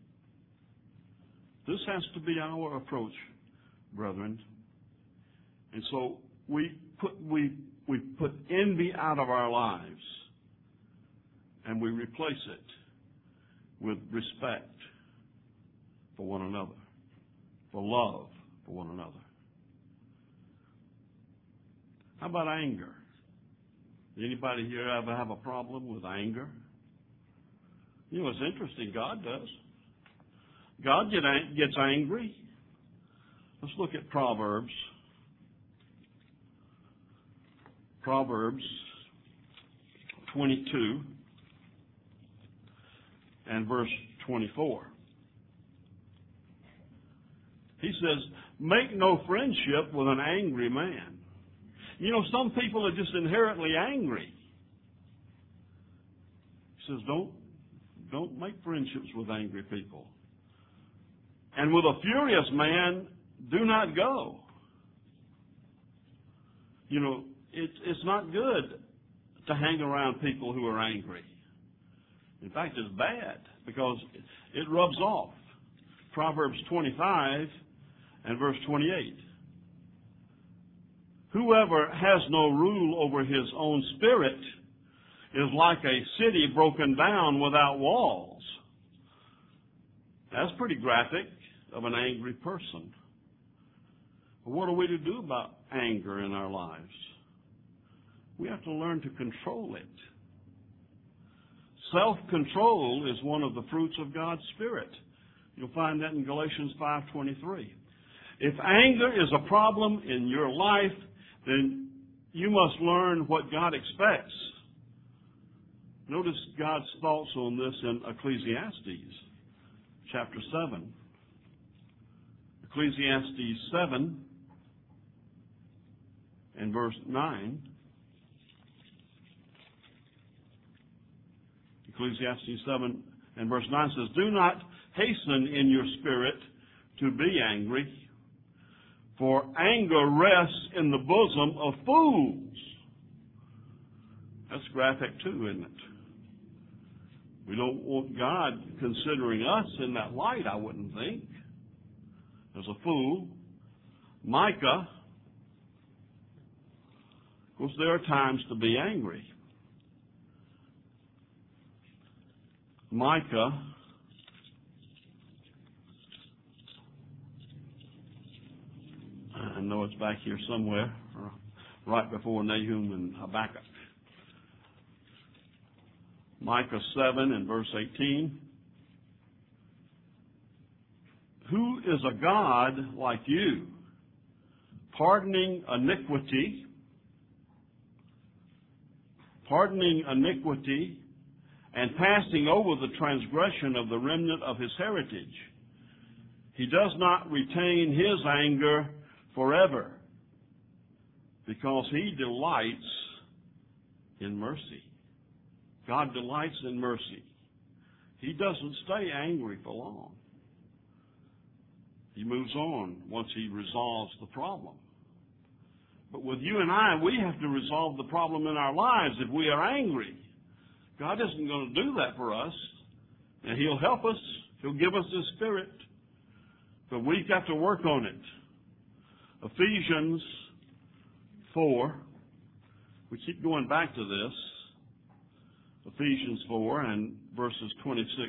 This has to be our approach, brethren. And so we put we we put envy out of our lives, and we replace it with respect for one another, for love for one another. How about anger? Anybody here ever have a problem with anger? You know, it's interesting. God does. God get, gets angry. Let's look at Proverbs. Proverbs twenty-two and verse twenty-four. He says, make no friendship with an angry man. You know, some people are just inherently angry. He says, don't, don't make friendships with angry people. And with a furious man, do not go. You know, it, it's not good to hang around people who are angry. In fact, it's bad because it rubs off. Proverbs twenty-five and verse twenty-eight. Whoever has no rule over his own spirit is like a city broken down without walls. That's pretty graphic of an angry person. But what are we to do about anger in our lives? We have to learn to control it. Self-control is one of the fruits of God's Spirit. You'll find that in Galatians five twenty-three. If anger is a problem in your life, then you must learn what God expects. Notice God's thoughts on this in Ecclesiastes chapter seven. Ecclesiastes seven and verse nine. Ecclesiastes seven and verse nine says, do not hasten in your spirit to be angry, for anger rests in the bosom of fools. That's graphic too, isn't it? We don't want God considering us in that light, I wouldn't think. As a fool. Micah, of course, there are times to be angry. Micah I know it's back here somewhere, right before Nahum and Habakkuk. Micah seven and verse eighteen. Who is a God like you, pardoning iniquity, pardoning iniquity, and passing over the transgression of the remnant of his heritage? He does not retain his anger forever, because he delights in mercy. God delights in mercy. He doesn't stay angry for long. He moves on once he resolves the problem. But with you and I, we have to resolve the problem in our lives if we are angry. God isn't going to do that for us. And he'll help us. He'll give us his Spirit. But we've got to work on it. Ephesians four. We keep going back to this. Ephesians four and verses twenty-six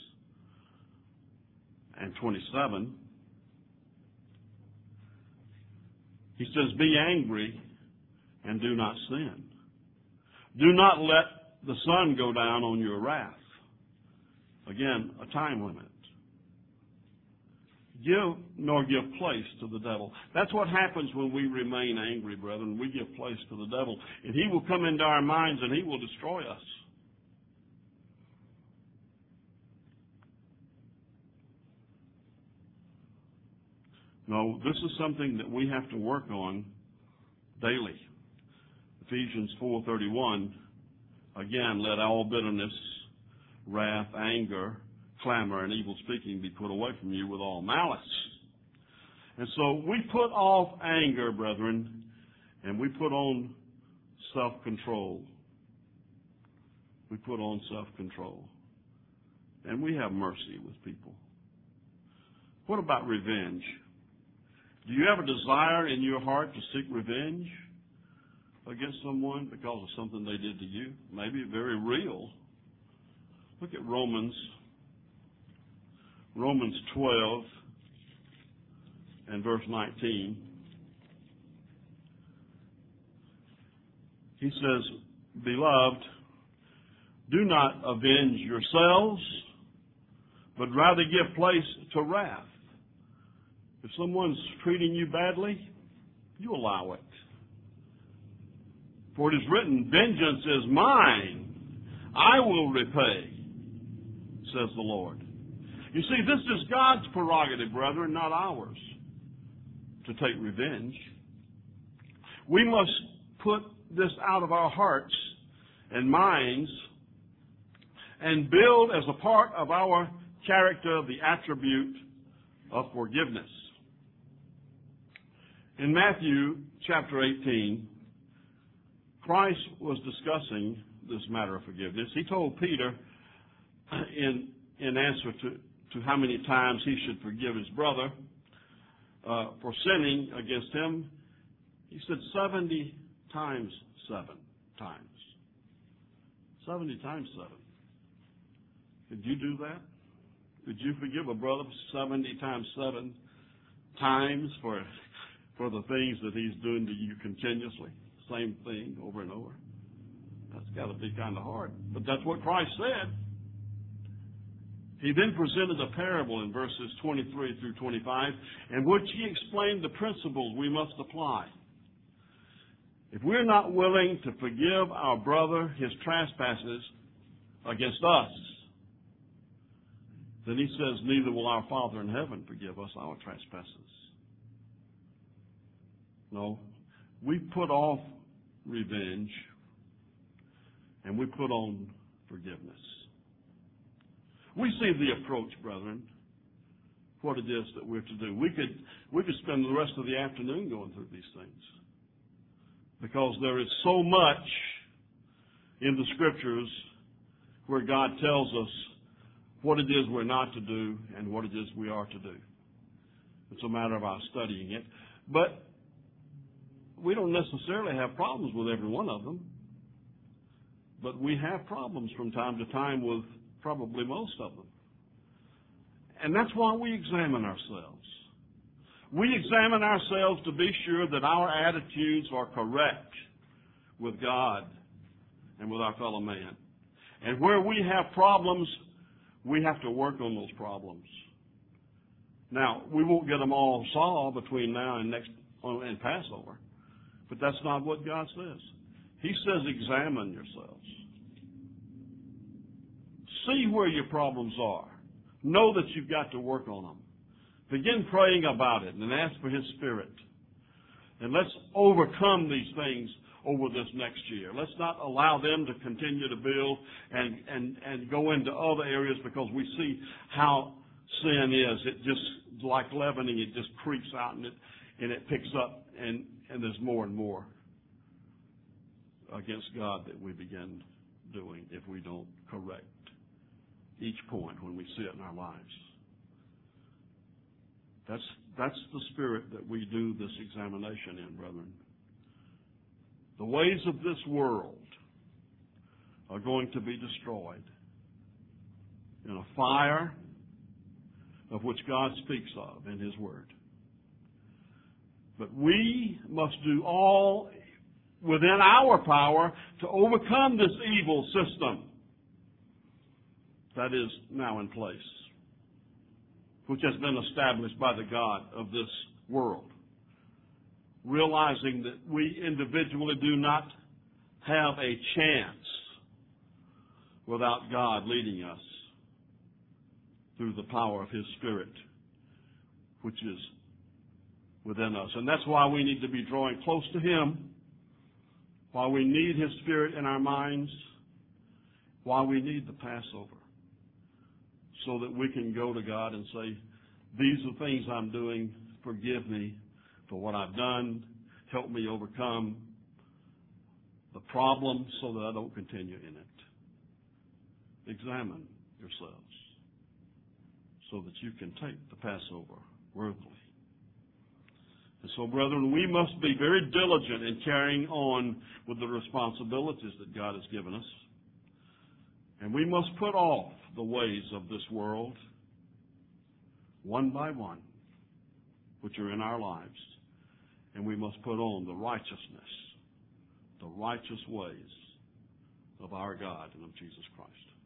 and twenty-seven. He says, be angry and do not sin. Do not let the sun go down on your wrath. Again, a time limit. Give nor give place to the devil. That's what happens when we remain angry, brethren. We give place to the devil. And he will come into our minds and he will destroy us. No, this is something that we have to work on daily. Ephesians four thirty-one, again, let all bitterness, wrath, anger, clamor, and evil speaking be put away from you with all malice. And so we put off anger, brethren, and we put on self-control. We put on self-control. And we have mercy with people. What about revenge? Do you have a desire in your heart to seek revenge against someone because of something they did to you? Maybe very real. Look at Romans, Romans twelve and verse nineteen. He says, beloved, do not avenge yourselves, but rather give place to wrath. If someone's treating you badly, you allow it. For it is written, vengeance is mine. I will repay, says the Lord. You see, this is God's prerogative, brethren, not ours, to take revenge. We must put this out of our hearts and minds and build as a part of our character the attribute of forgiveness. In Matthew chapter eighteen, Christ was discussing this matter of forgiveness. He told Peter in, in answer to, to how many times he should forgive his brother uh, for sinning against him, he said seventy times seven times. seventy times seven. Could you do that? Could you forgive a brother seventy times seven times for for the things that he's doing to you continuously? Same thing over and over. That's got to be kind of hard. But that's what Christ said. He then presented a parable in verses twenty-three through twenty-five, in which he explained the principles we must apply. If we're not willing to forgive our brother his trespasses against us, then he says, neither will our Father in heaven forgive us our trespasses. No, we put off revenge and we put on forgiveness. We see the approach, brethren, what it is that we're to do. We could, we could spend the rest of the afternoon going through these things because there is so much in the Scriptures where God tells us what it is we're not to do and what it is we are to do. It's a matter of our studying it. But we don't necessarily have problems with every one of them. But we have problems from time to time with probably most of them. And that's why we examine ourselves. We examine ourselves to be sure that our attitudes are correct with God and with our fellow man. And where we have problems, we have to work on those problems. Now, we won't get them all solved between now and next and Passover, but that's not what God says. He says examine yourselves. See where your problems are. Know that you've got to work on them. Begin praying about it and ask for His Spirit. And let's overcome these things over this next year. Let's not allow them to continue to build and, and, and go into other areas because we see how sin is. It just, like leavening, it just creeps out and it, and it picks up and, and there's more and more against God that we begin doing if we don't correct each point when we see it in our lives. That's, that's the spirit that we do this examination in, brethren. The ways of this world are going to be destroyed in a fire of which God speaks of in His Word. But we must do all within our power to overcome this evil system that is now in place, which has been established by the God of this world. Realizing that we individually do not have a chance without God leading us through the power of His Spirit, which is within us. And that's why we need to be drawing close to Him, why we need His Spirit in our minds, why we need the Passover, so that we can go to God and say, these are things I'm doing, forgive me for what I've done, help me overcome the problem so that I don't continue in it. Examine yourselves so that you can take the Passover worthily. And so, brethren, we must be very diligent in carrying on with the responsibilities that God has given us. And we must put off the ways of this world, one by one, which are in our lives. And we must put on the righteousness, the righteous ways of our God and of Jesus Christ.